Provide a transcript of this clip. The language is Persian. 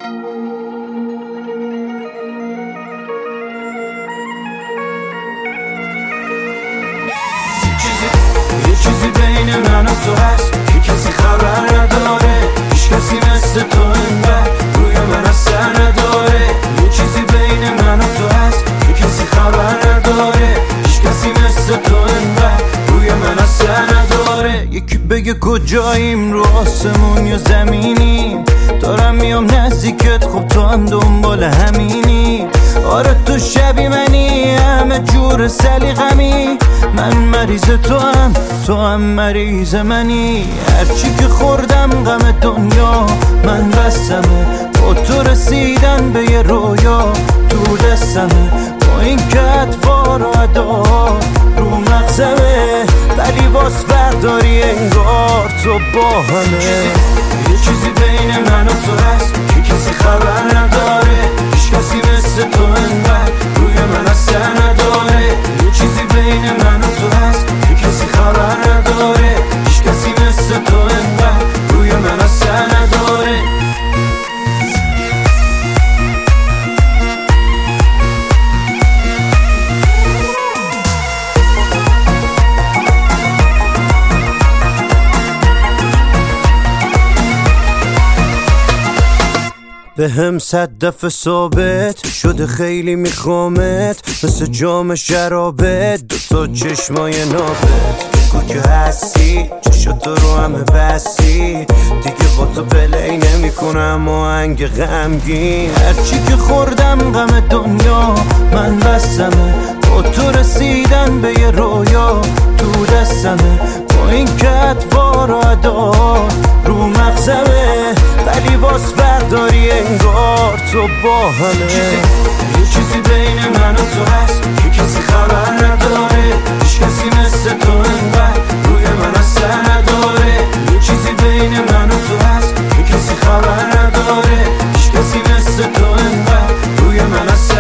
یه چیزی بین من و تو هست که کسی خبر نداره، هیچ کسی مثل تو انقدر روی من اثر نداره. یه چیزی بین من و تو هست که کسی خبر نداره، هیچ کسی مثل تو انقدر روی من اثر نداره. یکی بگه کجاییم، رو آسمون یا زمینیم، دارم میام نزدیکت، خب تو هم دنبال همینی. آره تو شبی منی، همه جور سلیقمی، من مریض تو هم مریض منی. هرچی که خوردم غم دنیا من بستمه، با تو رسیدن به یه رویا تو دستمه. با این که اطوار و ادا رو مغزمه، ولی باز برداری انگار تو با همه. یه چیزی بین من و تو هست که کسی خبر نداره، هیچ کسی مثل تو انقدر روی من اثر نداره. یه چیزی بین من و تو هست که کسی خبر نداره، هیچ کسی مثل تو انقدر روی من اثر نداره. به هم 100 دفعه ثابت شده خیلی میخوامت، مثل جام شرابت، دوتا چشمای نابت. بگو که هستی، چشاتو رو همه بستی، دیگه با تو پلی نمی کنم آهنگ غمگین. هرچی که خوردم غم دنیا من بستمه، با تو رسیدن به یه رویا تو دستمه. با این که اطوار و ادا رو مغزمه، ولی باز برداری انگار تو با همه. یه چیزی بین من و تو هست که کسی خبر نداره، هیچ کسی مثل تو انقدر روی من اثر نداره. یه چیزی بین من و تو هست که کسی خبر نداره، هیچ کسی مثل تو انقدر روی من اثر